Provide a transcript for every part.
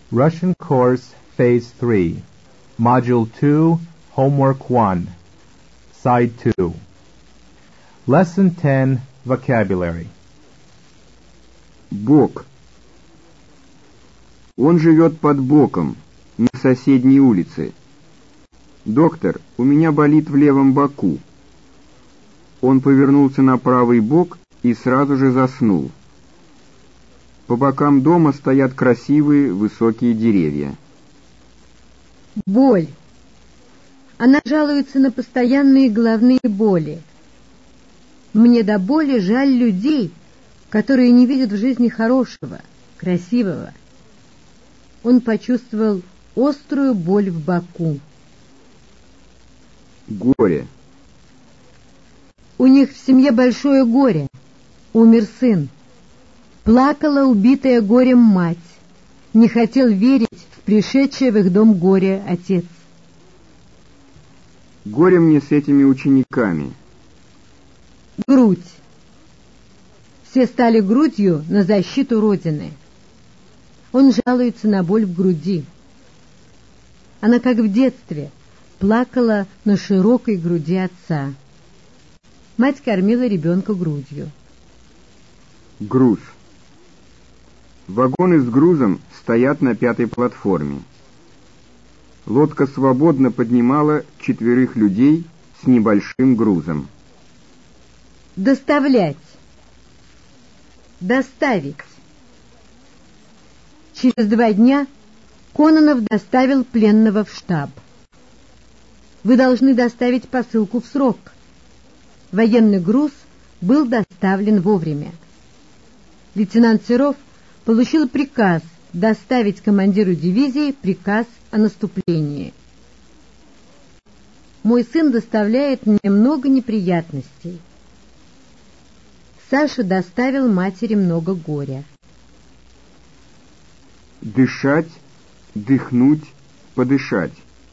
Russian Course, Phase 3, Module 2, Homework 1, Side 2. Lesson 10, Vocabulary. Бок. Он живет под боком, на соседней улице. Доктор, у меня болит в левом боку. Он повернулся на правый бок и сразу же заснул. По бокам дома стоят красивые высокие деревья. Боль. Она жалуется на постоянные головные боли. Мне до боли жаль людей, которые не видят в жизни хорошего, красивого. Он почувствовал острую боль в боку. Горе. У них в семье большое горе. Умер сын. Плакала убитая горем мать. Не хотел верить в пришедшее в их дом горе отец. Горе мне с этими учениками. Грудь. Все стали грудью на защиту Родины. Он жалуется на боль в груди. Она, как в детстве, плакала на широкой груди отца. Мать кормила ребенка грудью. Груз. Вагоны с грузом стоят на 5-й платформе. Лодка свободно поднимала 4 людей с небольшим грузом. Доставлять. Доставить. Через 2 дня Кононов доставил пленного в штаб. Вы должны доставить посылку в срок. Военный груз был доставлен вовремя. Лейтенант Серов получил приказ доставить командиру дивизии приказ о наступлении. Мой сын доставляет мне много неприятностей. Саша доставил матери много горя. Дышать, дыхнуть, подышать.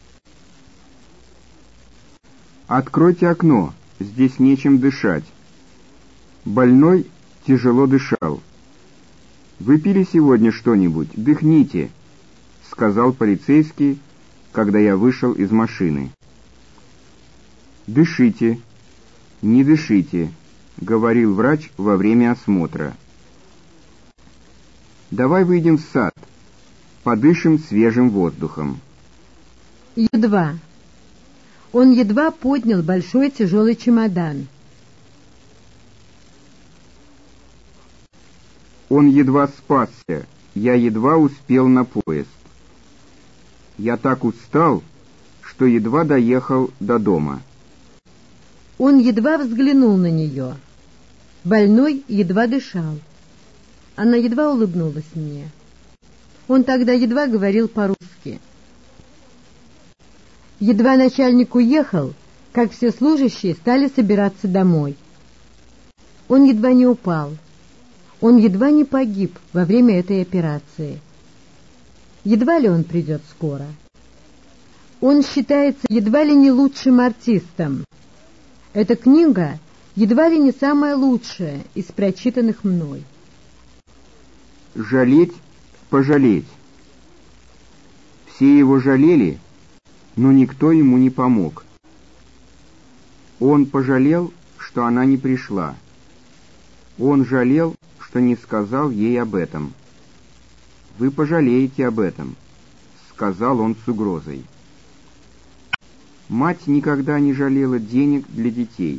Откройте окно, здесь нечем дышать. Больной тяжело дышал. «Вы пили сегодня что-нибудь? Дыхните», — сказал полицейский, когда я вышел из машины. «Дышите, не дышите», — говорил врач во время осмотра. «Давай выйдем в сад, подышим свежим воздухом». Едва. Он едва поднял большой тяжелый чемодан. Он едва спасся, я едва успел на поезд. Я так устал, что едва доехал до дома. Он едва взглянул на нее. Больной едва дышал. Она едва улыбнулась мне. Он тогда едва говорил по-русски. Едва начальник уехал, как все служащие стали собираться домой. Он едва не упал. Он едва не погиб во время этой операции. Едва ли он придет скоро. Он считается едва ли не лучшим артистом. Эта книга едва ли не самая лучшая из прочитанных мной. Жалеть, пожалеть. Все его жалели, но никто ему не помог. Он пожалел, что она не пришла. Он жалел, что не сказал ей об этом. «Вы пожалеете об этом», — сказал он с угрозой. Мать никогда не жалела денег для детей.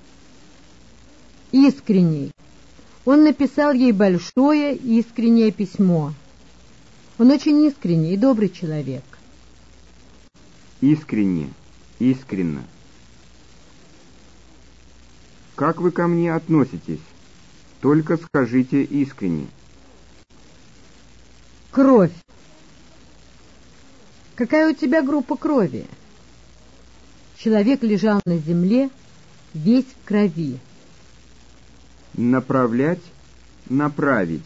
Искренний. Он написал ей большое искреннее письмо. Он очень искренний и добрый человек. Искренне, искренно. Как вы ко мне относитесь? Только скажите искренне. Кровь. Какая у тебя группа крови? Человек лежал на земле, весь в крови. Направлять, направить.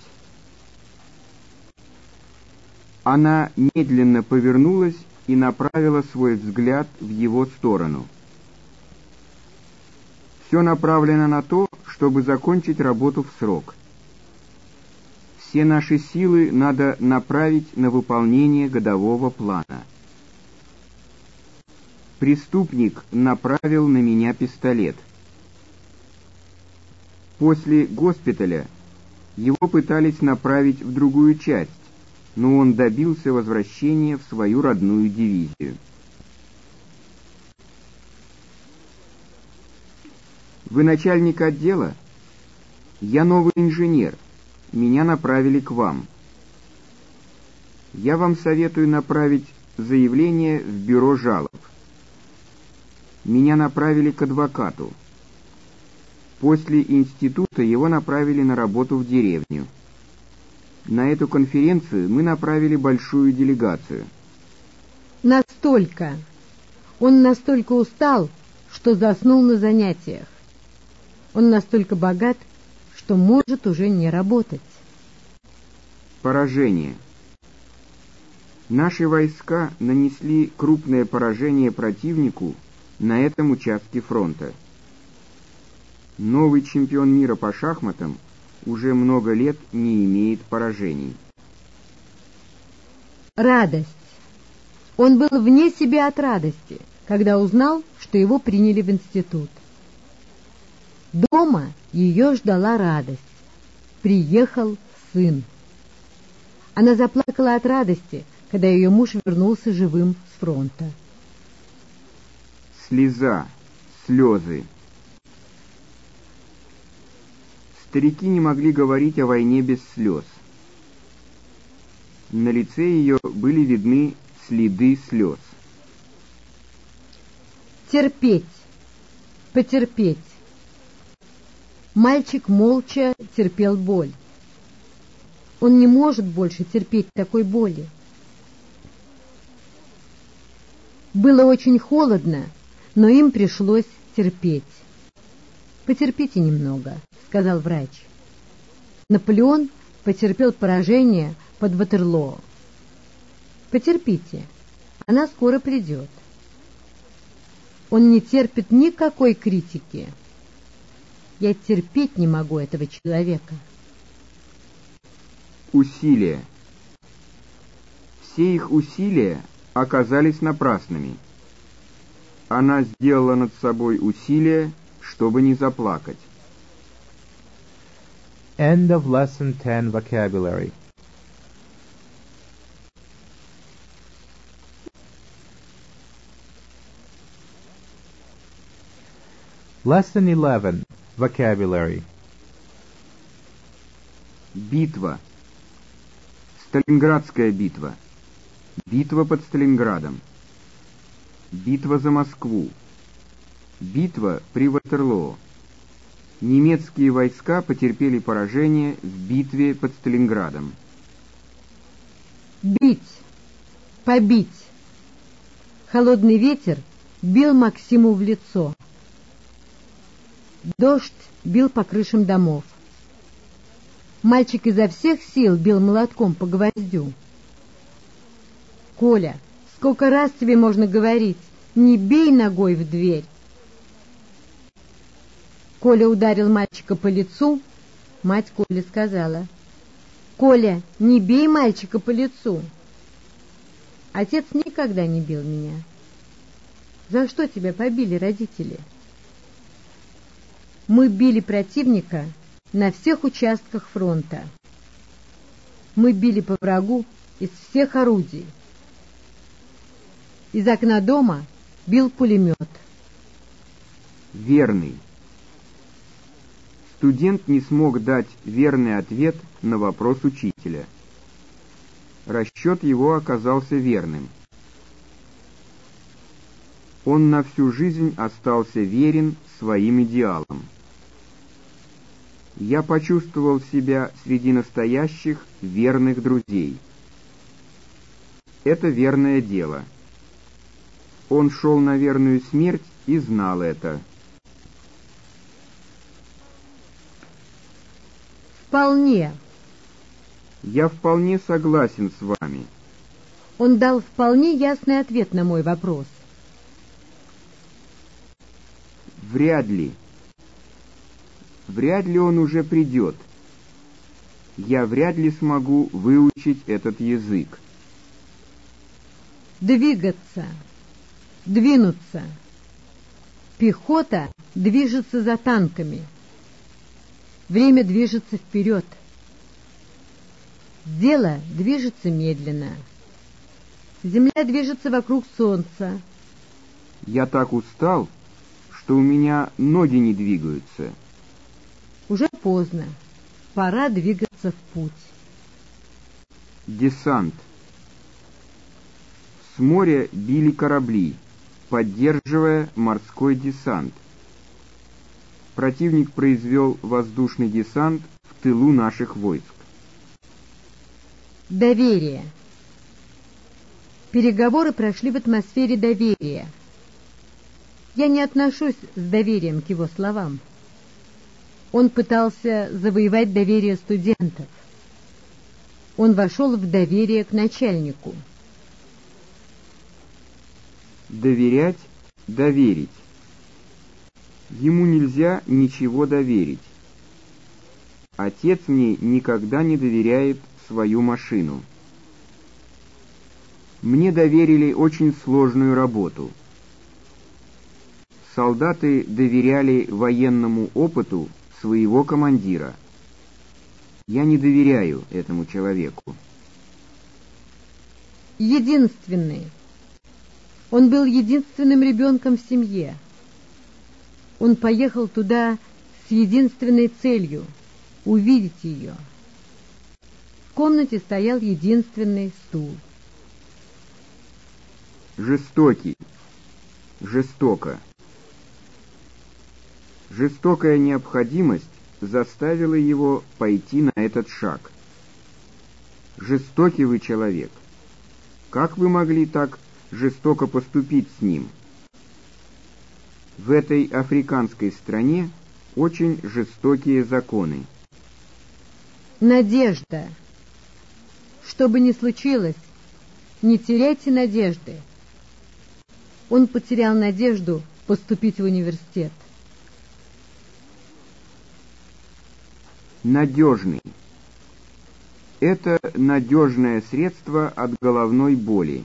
Она медленно повернулась и направила свой взгляд в его сторону. Все направлено на то, чтобы закончить работу в срок. Все наши силы надо направить на выполнение годового плана. Преступник направил на меня пистолет. После госпиталя его пытались направить в другую часть, но он добился возвращения в свою родную дивизию. Вы начальник отдела? Я новый инженер. Меня направили к вам. Я вам советую направить заявление в бюро жалоб. Меня направили к адвокату. После института его направили на работу в деревню. На эту конференцию мы направили большую делегацию. Настолько. Он настолько устал, что заснул на занятиях. Он настолько богат, что может уже не работать. Поражение. Наши войска нанесли крупное поражение противнику на этом участке фронта. Новый чемпион мира по шахматам уже много лет не имеет поражений. Радость. Он был вне себя от радости, когда узнал, что его приняли в институт. Дома ее ждала радость. Приехал сын. Она заплакала от радости, когда ее муж вернулся живым с фронта. Слеза, слезы. Старики не могли говорить о войне без слез. На лице ее были видны следы слез. Терпеть, потерпеть. Мальчик молча терпел боль. Он не может больше терпеть такой боли. Было очень холодно, но им пришлось терпеть. «Потерпите немного», — сказал врач. Наполеон потерпел поражение под Ватерлоо. «Потерпите, она скоро придет». Он не терпит никакой критики. Я терпеть не могу этого человека. Усилия. Все их усилия оказались напрасными. Она сделала над собой усилия, чтобы не заплакать. End of Lesson 10 Vocabulary. Lesson 11 Vocabulary. Битва. Сталинградская битва. Битва под Сталинградом. Битва за Москву. Битва при Ватерлоо. Немецкие войска потерпели поражение в битве под Сталинградом. Бить, побить. Холодный ветер бил Максиму в лицо. Дождь бил по крышам домов. Мальчик изо всех сил бил молотком по гвоздю. «Коля, сколько раз тебе можно говорить, не бей ногой в дверь!» Коля ударил мальчика по лицу. Мать Коли сказала: «Коля, не бей мальчика по лицу!» Отец никогда не бил меня. «За что тебя побили родители?» Мы били противника на всех участках фронта. Мы били по врагу из всех орудий. Из окна дома бил пулемет. Верный. Студент не смог дать верный ответ на вопрос учителя. Расчет его оказался верным. Он на всю жизнь остался верен своим идеалам. Я почувствовал себя среди настоящих верных друзей. Это верное дело. Он шел на верную смерть и знал это. Вполне. Я вполне согласен с вами. Он дал вполне ясный ответ на мой вопрос. Вряд ли. Вряд ли он уже придет. я вряд ли смогу выучить этот язык. Двигаться. Двинуться. Пехота движется за танками. Время движется вперед. Дело движется медленно. Земля движется вокруг солнца. Я так устал, что у меня ноги не двигаются. Уже поздно. Пора двигаться в путь. Десант. С моря били корабли, поддерживая морской десант. Противник произвел воздушный десант в тылу наших войск. Доверие. Переговоры прошли в атмосфере доверия. Я не отношусь с доверием к его словам. Он пытался завоевать доверие студентов. Он вошел в доверие к начальнику. Доверять, доверить. Ему нельзя ничего доверить. Отец мне никогда не доверяет свою машину. Мне доверили очень сложную работу. Солдаты доверяли военному опыту своего командира. Я не доверяю этому человеку. Единственный. Он был единственным ребенком в семье. Он поехал туда с единственной целью — увидеть ее. В комнате стоял единственный стул. Жестокий. Жестоко. Жестокая необходимость заставила его пойти на этот шаг. Жестокий вы человек. Как вы могли так жестоко поступить с ним? В этой африканской стране очень жестокие законы. Надежда. Что бы ни случилось, не теряйте надежды. Он потерял надежду поступить в университет. Надежный. Это надежное средство от головной боли.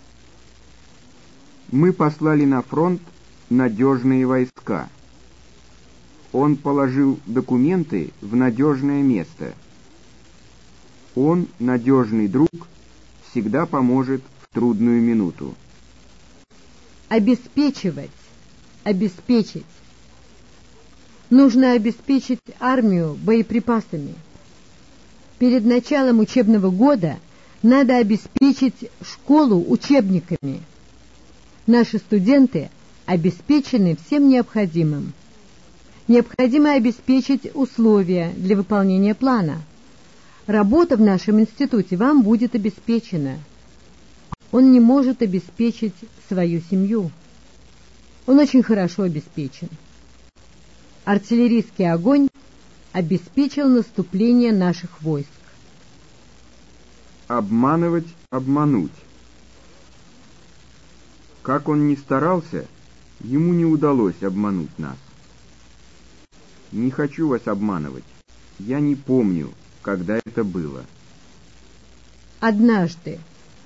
Мы послали на фронт надежные войска. Он положил документы в надежное место. Он, надежный друг, всегда поможет в трудную минуту. Обеспечивать. Обеспечить. Нужно обеспечить армию боеприпасами. Перед началом учебного года надо обеспечить школу учебниками. Наши студенты обеспечены всем необходимым. Необходимо обеспечить условия для выполнения плана. Работа в нашем институте вам будет обеспечена. Он не может обеспечить свою семью. Он очень хорошо обеспечен. Артиллерийский огонь обеспечил наступление наших войск. Обманывать, обмануть. Как он ни старался, ему не удалось обмануть нас. Не хочу вас обманывать. Я не помню, когда это было. Однажды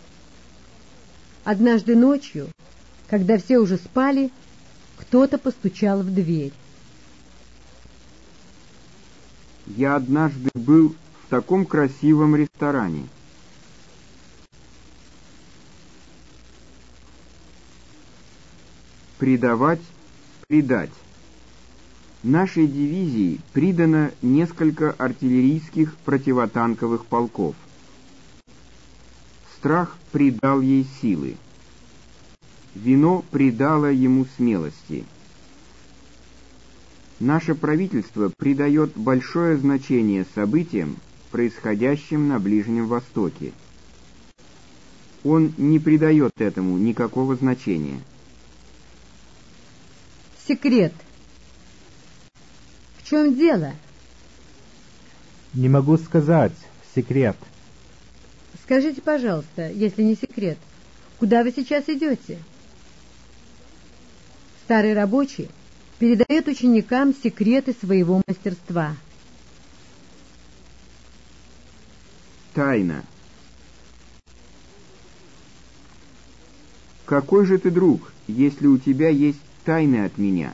ночью, когда все уже спали, кто-то постучал в дверь. Я однажды был в таком красивом ресторане. Предавать, предать. Нашей дивизии придано несколько артиллерийских противотанковых полков. Страх придал ей силы. Вино придало ему смелости. Наше правительство придает большое значение событиям, происходящим на Ближнем Востоке. Он не придает этому никакого значения. Секрет. В чем дело? Не могу сказать. Секрет. Скажите, пожалуйста, если не секрет, куда вы сейчас идете? Старый рабочий передает ученикам секреты своего мастерства. тайна. Какой же ты друг, если у тебя есть тайны от меня?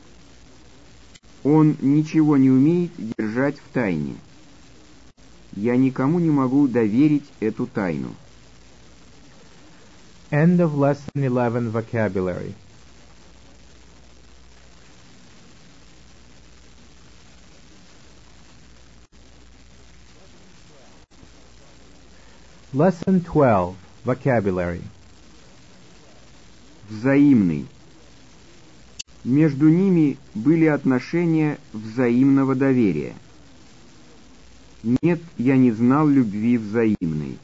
Он ничего не умеет держать в тайне. Я никому не могу доверить эту тайну. End of Lesson 11 Vocabulary. Lesson 12 Vocabulary. Взаимный. Между ними были отношения взаимного доверия. Нет, я не знал любви взаимной.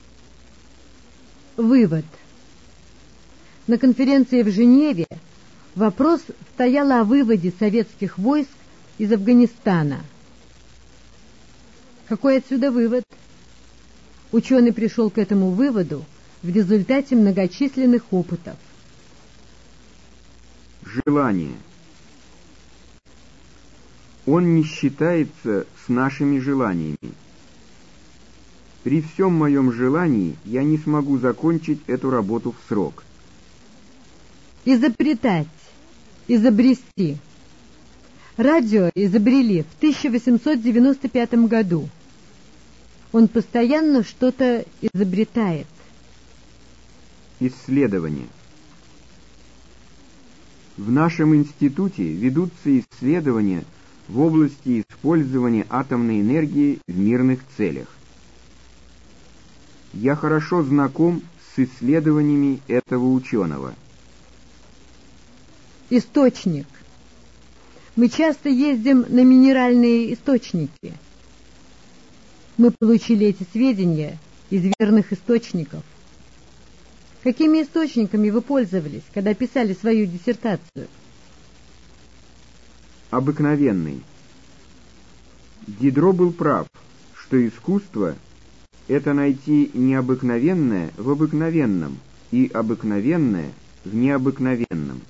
Вывод. На конференции в Женеве вопрос стоял о выводе советских войск из Афганистана. Какой отсюда вывод? Ученый пришел к этому выводу в результате многочисленных опытов. Желание. Он не считается с нашими желаниями. При всем моем желании я не смогу закончить эту работу в срок. Изобретать. Изобрести. Радио изобрели в 1895 году. Он постоянно что-то изобретает. Исследование. В нашем институте ведутся исследования в области использования атомной энергии в мирных целях. Я хорошо знаком с исследованиями этого ученого. Источник. Мы часто ездим на минеральные источники. Мы получили эти сведения из верных источников. Какими источниками вы пользовались, когда писали свою диссертацию? Обыкновенный. Дидро был прав, что искусство — это найти необыкновенное в обыкновенном и обыкновенное в необыкновенном.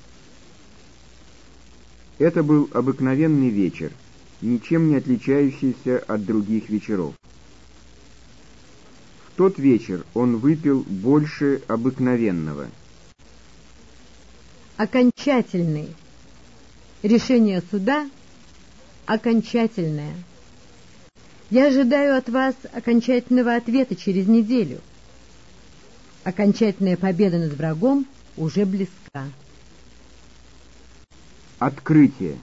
Это был обыкновенный вечер, ничем не отличающийся от других вечеров. В тот вечер он выпил больше обыкновенного. Окончательный. Решение суда окончательное. Я ожидаю от вас окончательного ответа через неделю. Окончательная победа над врагом уже близка. Открытие.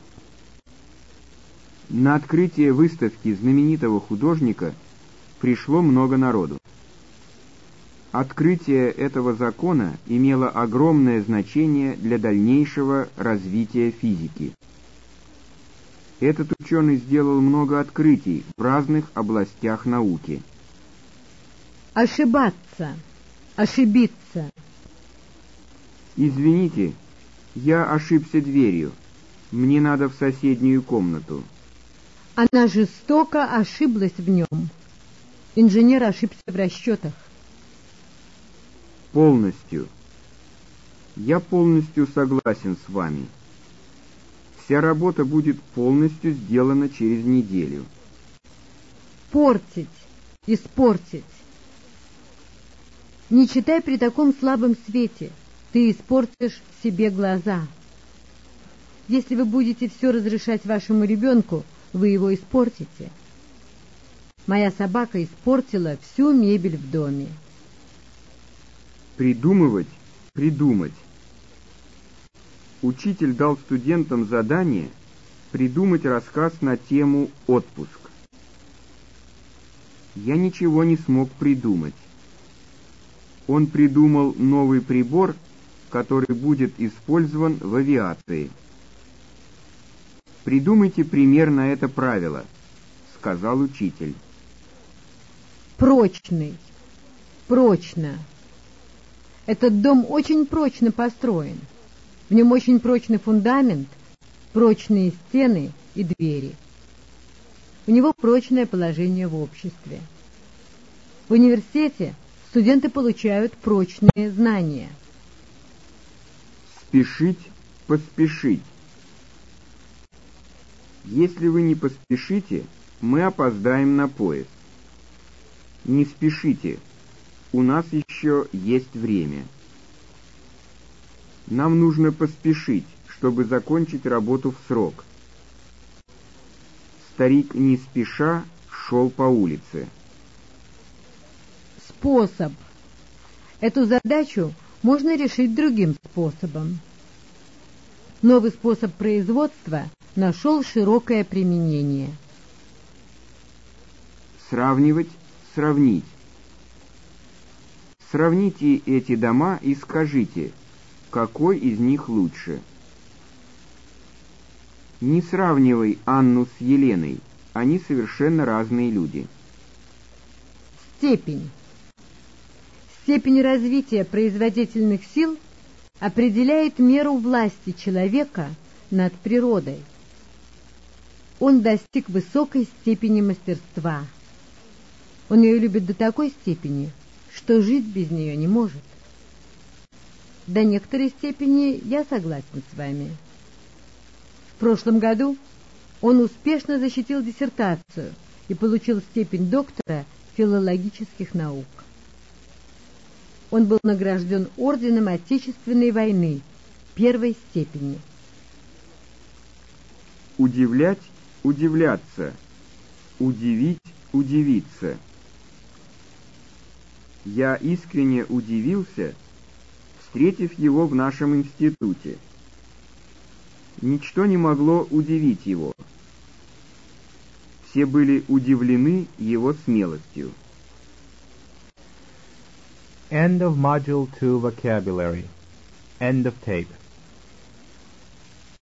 На открытие выставки знаменитого художника пришло много народу. Открытие этого закона имело огромное значение для дальнейшего развития физики. Этот ученый сделал много открытий в разных областях науки. Ошибаться. Ошибиться. Извините, я ошибся дверью. Мне надо в соседнюю комнату. Она жестоко ошиблась в нем. Инженер ошибся в расчетах. Полностью. Я полностью согласен с вами. Вся работа будет полностью сделана через неделю. Портить. Испортить. Не читай при таком слабом свете. Ты испортишь себе глаза. Если вы будете все разрешать вашему ребенку, вы его испортите. Моя собака испортила всю мебель в доме. Придумывать, придумать. Учитель дал студентам задание придумать рассказ на тему «Отпуск». Я ничего не смог придумать. Он придумал новый прибор, который будет использован в авиации. «Придумайте пример на это правило», — сказал учитель. Прочный. Прочно. Этот дом очень прочно построен. В нем очень прочный фундамент, прочные стены и двери. У него прочное положение в обществе. В университете студенты получают прочные знания. Спешить, поспешить. Если вы не поспешите, мы опоздаем на поезд. Не спешите, у нас еще есть время. Нам нужно поспешить, чтобы закончить работу в срок. Старик не спеша шел по улице. Способ. Эту задачу можно решить другим способом. Новый способ производства нашел широкое применение. Сравнивать, сравнить. Сравните эти дома и скажите, какой из них лучше. Не сравнивай Анну с Еленой, они совершенно разные люди. Степень. Степень развития производительных сил определяет меру власти человека над природой. Он достиг высокой степени мастерства. Он ее любит до такой степени, что жить без нее не может. До некоторой степени я согласен с вами. В прошлом году он успешно защитил диссертацию и получил степень доктора филологических наук. Он был награжден орденом Отечественной войны первой степени. Удивлять, удивляться. Удивить, удивиться. Я искренне удивился, встретив его в нашем институте. Ничто не могло удивить его. Все были удивлены его смелостью. End of Module 2 Vocabulary. End of tape.